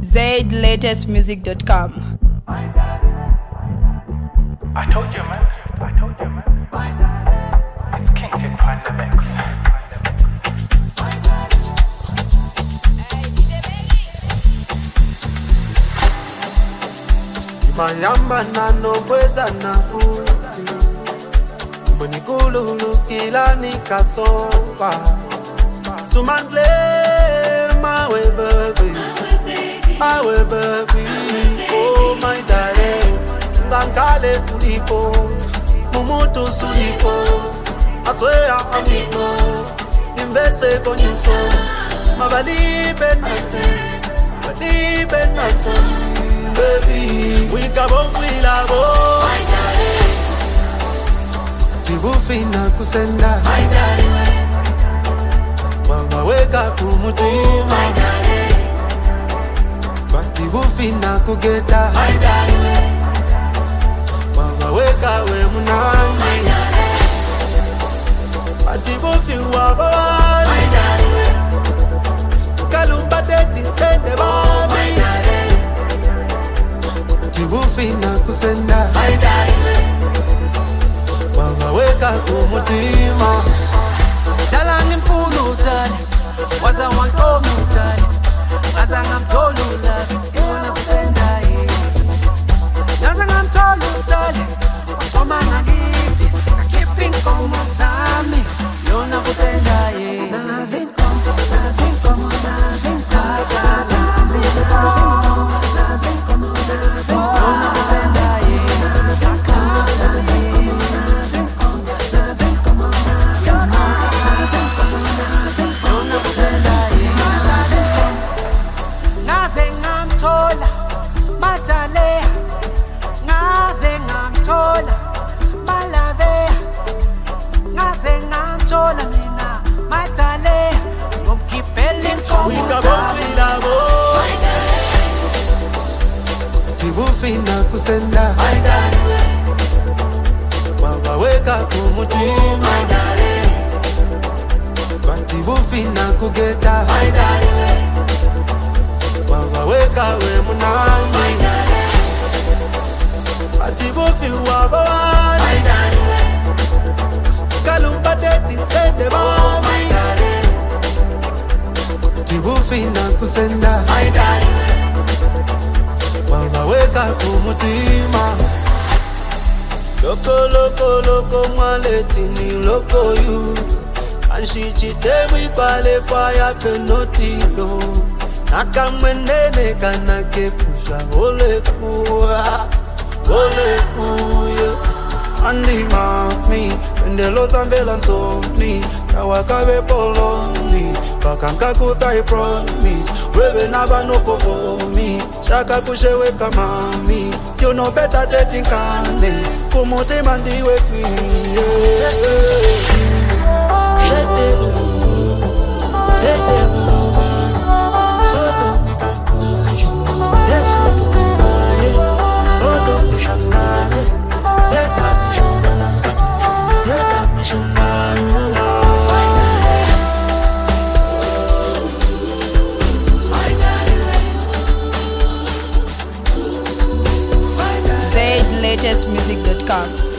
ZLatestmusic.com. I told you, man. It's King Tech on the mix. Mayamba na nobweza na futi Mbunikulu kila nikasopa Sumangle mawe baby Oh my darling Ngangale kulipo Mumutu sulipo I swear I'm amigo Nimbese konyuso Mabalibe nase Baby, we kabon we lavo. My darling, Tibufina kusenda. My darling, Mama weka kumutima. My darling, Batibufina kugeta. My darling, Mama weka we munani. My darling, Batibufi wabawani. My darling, Kalumba deti sende bami. Tibufina kusenda my darling Mama weka kumutima Dala nimfunu utali Waza wankomu utali Waza ngamtolu ulavi Iwana kupenda ye Waza ngamtolu utali Watoma nagiti Nakipi nkomo sami Iwana kupenda ye Nazinkomo Tibufina kusenda my darling Mama weka kumutima my darling Batibufina kugeta my darling Mama weka we munani my darling Batibufi wabawani my darling Kalumba deti sende bami my darling Tibufina kusenda my darling Mama weka kumutima Loko mwaleti ni loko you Anshichitemu ikwale fire fenotilo Nakamwenene kanake pusha Ole kuya Andi mami Pendelo zambela nsoni Kawakabe poloni Bakanka kutai promise Wewe naba no for me Shaka kushewe kamami You know better dating kane Kumote mandi we ZLatestmusic.com.